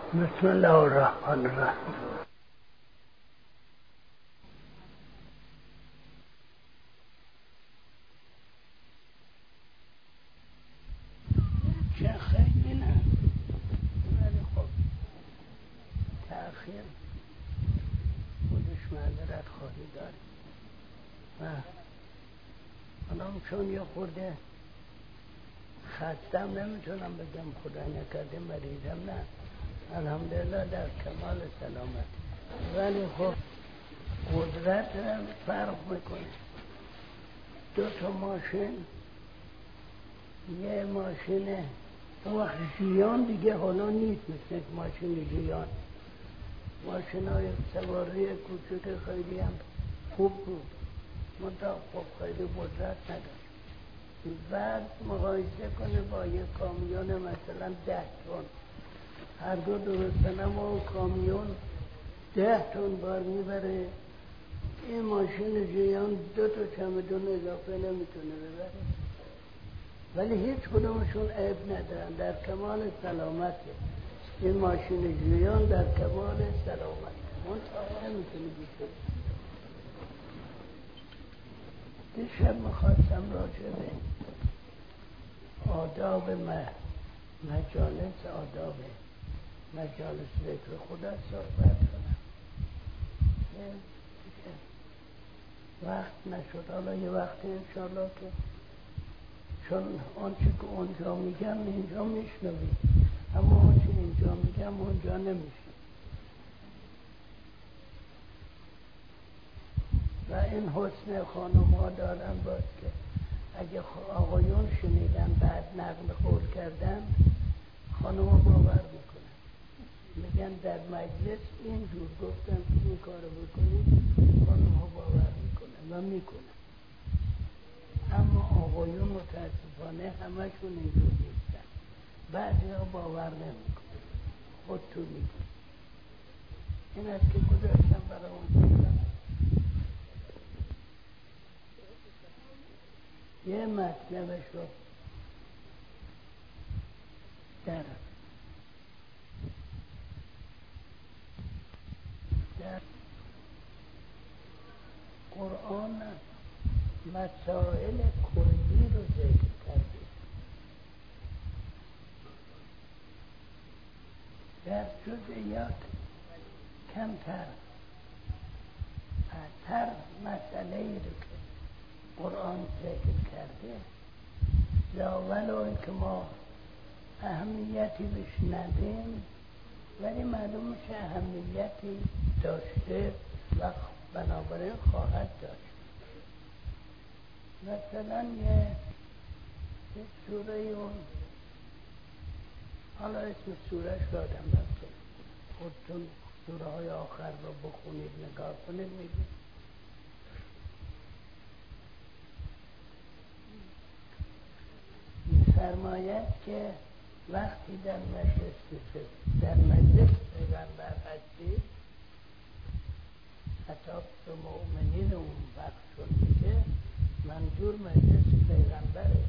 بسم الله الرحمن الرحیم. چه خیلی نه، ولی خب تأخیر خودش معذرت خواهی داره. حالا چون یه خورده خستم نمیتونم بگم خدا نکرده مریضم، نه الحمدلله در کمال سلامت، ولی خب قدرت فرق میکنه. دو تا ماشین، یه ماشین وقت ژیان دیگه حالا نیست مثل ماشین ژیان، ماشین های سواری کوچک خیلی هم خوب بود، منطقه خب خیلی قدرت نداشت. بعد مقایسه کنه با یه کامیون مثلا 10 تن، هر دو درستن اما کامیون 10 تن بار میبره، این ماشین ژیان 2 تا چمدون اضافه نمیتونه ببره، ولی هیچ کدومشون عیب ندارن، در کمال سلامته. این ماشین ژیان در کمال سلامته، منطقه نمیتونه بیشه. دیشب میخواستم راجع به آداب مجالس، آداب مجالس ذکر خدا صحبت کنم. وقت نشد، حالا یه وقتی انشاءالله که چون آنچه که اونجا میگم اینجا میشنوی، اما آنچه اینجا میگم اونجا نمیشنوی. و این حسن خانم ها دارن باز که اگه آقایون شنیدن بعد نقل قول کردن، خانم ها باور میکنن، میگن در مجلس اینجور گفتن که این کارو بکنید، خانم ها باور میکنن و میکنن. اما آقایون متاسفانه همشون اینجور نیستن، بعضی ها باور نمیکنن، خودتون میگن. این است که گذاشتم برای اون بگم. یه مطلبش رو در قرآن مسائل کلی رو ذکر کرده، در جزئیات کمتر، تر مسئله ای رو که قرآن ذکر کرده، ولو که ما اهمیتی بهش ندیم، ولی معلوم میشه اهمیتی داشته و بنابراین خواهد داشت. مثلا یه سوره اون، حالا اسم سورهش دادم رفته، خودتون سوره های آخر رو بخونید نگاه کنید میگید. می‌فرماید که وقتی در مجلس پیغمبر هستید، خطاب به مؤمنین اون وقت شد میشه، منظور مجلس پیغمبره.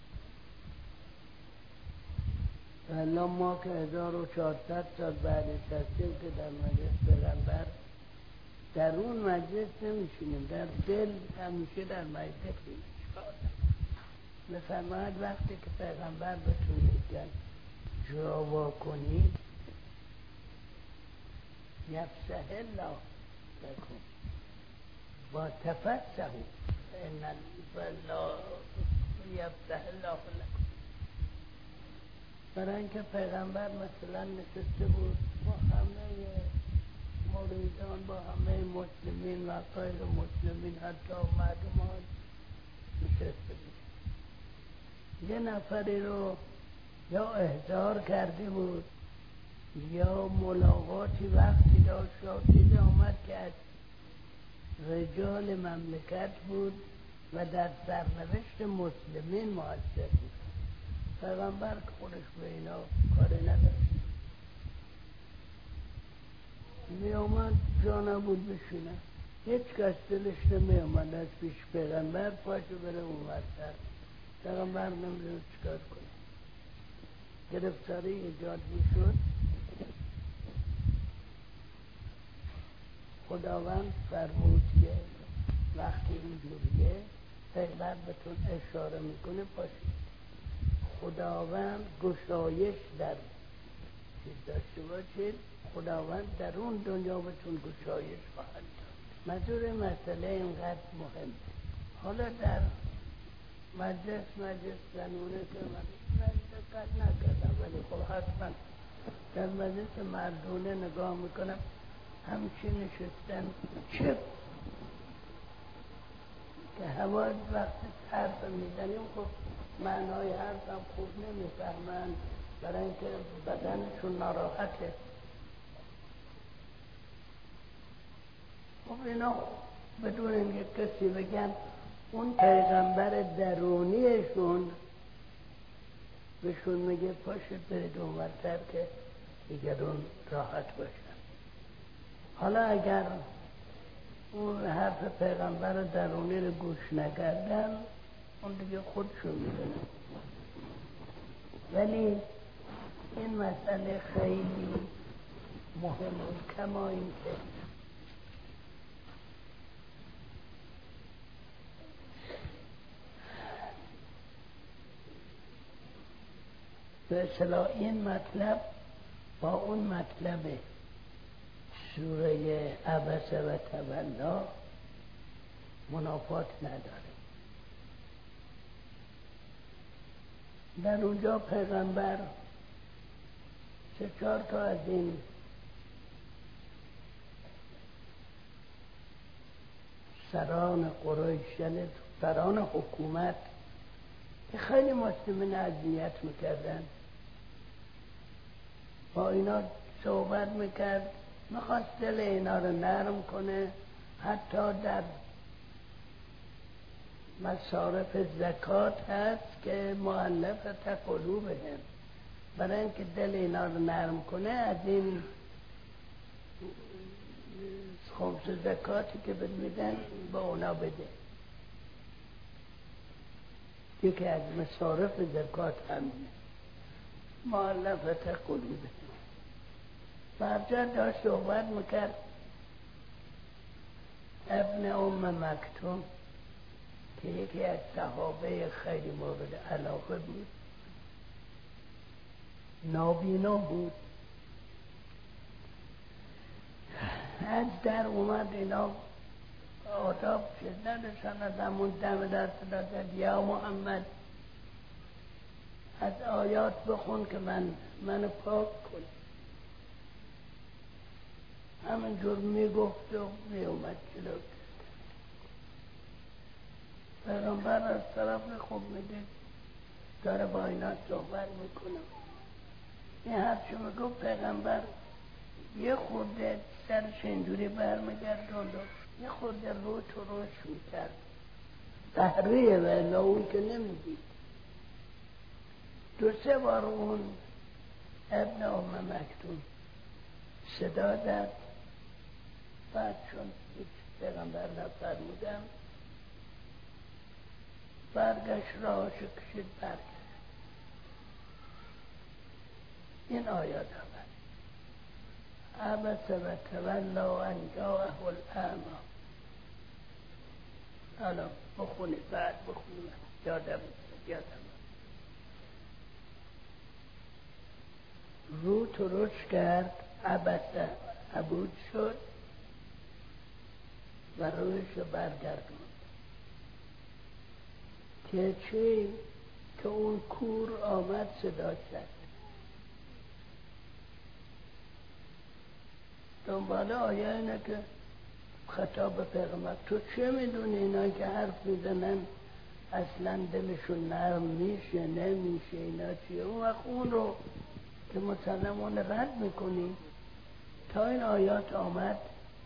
الان ما که 1400 سال بعدش هستیم که در مجلس پیغمبر، در اون مجلس نمیشینیم، در دل همیشه در مجلس میفرماید وقتی که پیغمبر بهتون میگن جوا کنید، یفسح الله لکم و تفسحوا فإن الله یفسح الله لکم. برای اینکه پیغمبر مثلا نشسته بود با همه مریدان، با همه مسلمین و غیر مسلمین، حتی مردمان نشسته بود. یه نفری رو یا احضار کرده بود یا ملاقاتی وقتی داشت، شاید آمد که از رجال مملکت بود و در سرنوشت مسلمین مؤثر بود. پیغمبر که خودش به اینا کاری نداشت، می آمد جا نبود بشینه، هیچ کس دلش نمی آمد از پیش پیغمبر پاشو بره اون وقت. پیغمبر نمیدونه چیکار کنه، گرفتاری ایجاد میشد. خداوند فرمود که وقتی اینجوریه پیغمبر بهتون اشاره میکنه باشید خداوند گشایش در چیز داشته باشید، خداوند در اون دنیا بهتون گشایش خواهد داد. منظور مسئله اینقدر مهمه. حالا در مجلس زنونه که من دقت نکردم، ولی خب حتما در مجلس مردونه نگاه میکنم همچین نشستن چپ که هوا وقتی حرف میزنیم خب معنای حرفم خوب نمیفهمن برای اینکه بدنشون ناراحته. خب اینا بدون اینکه کسی بگن اون پیغمبر درونیشون بهشون میگه پاشید برید اونورتر که دیگرون راحت باشن. حالا اگر اون حرف پیغمبر درونی رو گوش نکردن اون دیگه خودشون میدونن. ولی این مسئله خیلی مهمه، کما این که به اصطلاح این مطلب با اون مطلب سوره عبس و تولا منافات نداره. در اونجا پیغمبر 3-4 تا از این سران قریش، یعنی سران حکومت که خیلی مسلمین اذیت میکردن، با اینا صحبت میکرد، میخواست دل اینا رو نرم کنه، حتی در مصارف زکات هست که مؤلفة قلوبهم، برای اینکه دل اینا رو نرم کنه از این خمس زکاتی که میدن با اونا بده. یکی از مصارف زکات همینه، مؤلفة قلوبهم. برجا داشت صحبت میکرد، ابن ام مکتوم که یکی از صحابه خیلی مورد علاقه بود، نابینا بود، از در اومد، اینا آداب شد نداشتن، از همون دم دست داد یا محمد از آیات بخون که من پاک کن. همینجور میگفت و میومد جلو. پیغمبر از طرف خوب میدید داره با اینا صحبت میکنم. این حرفشو میگفت پیغمبر یه خورده سرش اینجوری برمیگردوند و یه خورده رو تو روش میکرد، تحریه و اون که نمیدید. 2-3 بار اون ابن ام مکتوم صدا داد، بعد چون پیغمبر نفرمودم برگشت راهشو کشید برگشت. این آیات آمد عبس و تولا ان جاءه الاعمی. حالا بخونید، بعد بخونید، یادم رو ترش کرد، عبسه عبود شد و رویش برگردوند که چی؟ که اون کور آمد صدا زد. دنباله آیه اینه که خطاب پیغمبر تو چه میدونی اینا که حرف میزنن اصلا دلشون نرم میشه نمیشه، اینا چیه؟ اون وقت اون رو که مسلمون رد میکنی. تا این آیات آمد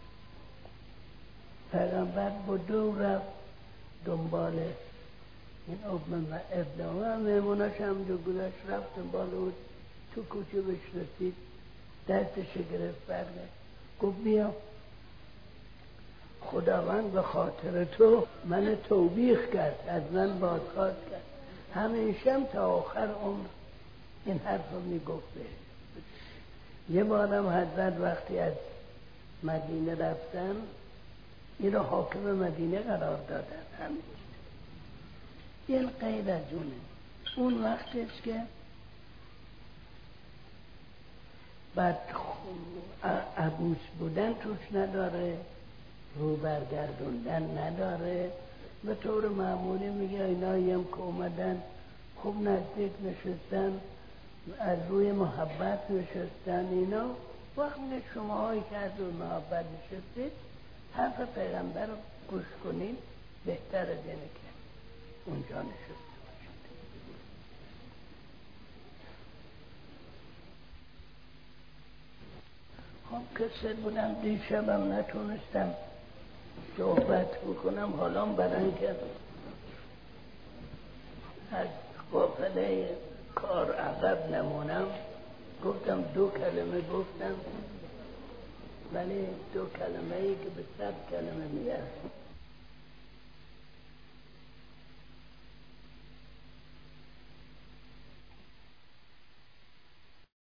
پیغمبر با دو رفت دنباله این ابن و میموناش هم جو گذاشت، رفت دنباله بود، تو کوچه بهش رسید، دستش گرفت برگشت، گفت بیا خداوند به خاطر تو من توبیخ کرد، از من بازخواست کرد. همیشه تا آخر عمر این حرف رو میگفته. یه بارم حضرت وقتی از مدینه رفتن، این رو حاکم مدینه قرار دادن. همین این غیر از اونه. اون وقتش که بعد عبوس بودن توش نداره، رو برگردوندن نداره. به طور معمولی میگه اینایی هم که اومدن خوب نزدیک نشستن، از روی محبت نشستن. اینا وقت میگه شماهایی که از روی محبت نشستید حرف پیغمبر رو گوش کنید، بهتر از اینه که اونجا نشسته باشید. خب کسر بودم، دیشبم نتونستم صحبت بکنم. حالا برای که از قافله کار عقب نمونم، گفتم 2 کلمه گفتم، ولی 2 کلمه ای که به 100 کلمه میارم.